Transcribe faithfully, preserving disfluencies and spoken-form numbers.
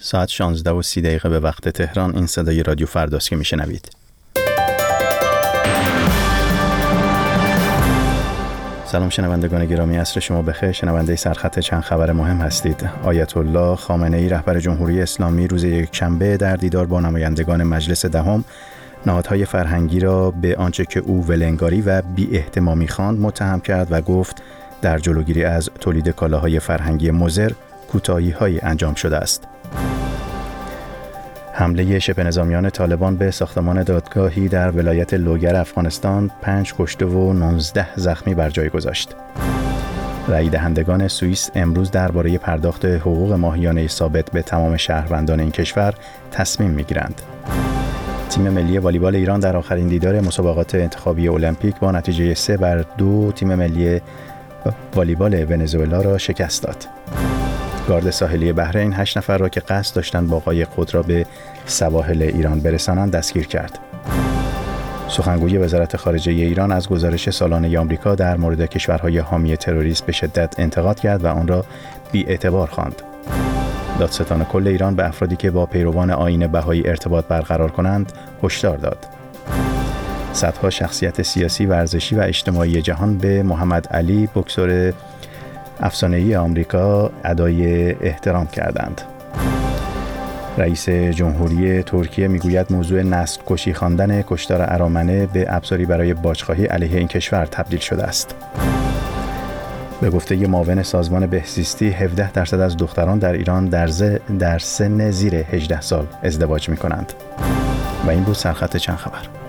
ساعت شانزده و سی دقیقه به وقت تهران. این صدای رادیو فرداست که میشنوید. سلام شنوندگان گرامی، عصر شما بخیر. شنونده سرخط چند خبر مهم هستید. آیت الله خامنه‌ای رهبر جمهوری اسلامی روز یکشنبه در دیدار با نمایندگان مجلس دهم نهادهای فرهنگی را به آنچه که او ولنگاری و بی‌احتمامی خواند متهم کرد و گفت در جلوگیری از تولید کالاهای فرهنگی مضر کوتاهی‌هایی انجام شده است. حمله شبه نظامیان طالبان به ساختمان دادگاهی در ولایت لوگر افغانستان پنج کشته و نوزده زخمی بر جای گذاشت. رای دهندگان سوئیس امروز درباره پرداخت حقوق ماهیانه ثابت به تمام شهروندان این کشور تصمیم می‌گیرند. تیم ملی والیبال ایران در آخرین دیدار مسابقات انتخابی المپیک با نتیجه سه بر دو تیم ملی والیبال ونزوئلا را شکست داد. گارد ساحلی بحرین هشت نفر را که قصد داشتند با قایق خود را به سواحل ایران برسانند دستگیر کرد. سخنگوی وزارت خارجه ایران از گزارش سالانه آمریکا در مورد کشورهای حامی تروریسم به شدت انتقاد کرد و آن را بی‌اعتبار خواند. دادستان کل ایران به افرادی که با پیروان آیین بهایی ارتباط برقرار کنند هشدار داد. صدها شخصیت سیاسی، ورزشی و اجتماعی جهان به محمد علی بوکسور افسانه‌ای آمریکا ادای احترام کردند. رئیس جمهوری ترکیه میگوید موضوع نسل کشی خواندن کشتار ارامنه به ابزاری برای باجخواهی علیه این کشور تبدیل شده است. به گفته معاون سازمان بهزیستی هفده درصد از دختران در ایران در, در سن زیر هجده سال ازدواج می کنند. و این بود سرخط چند خبر.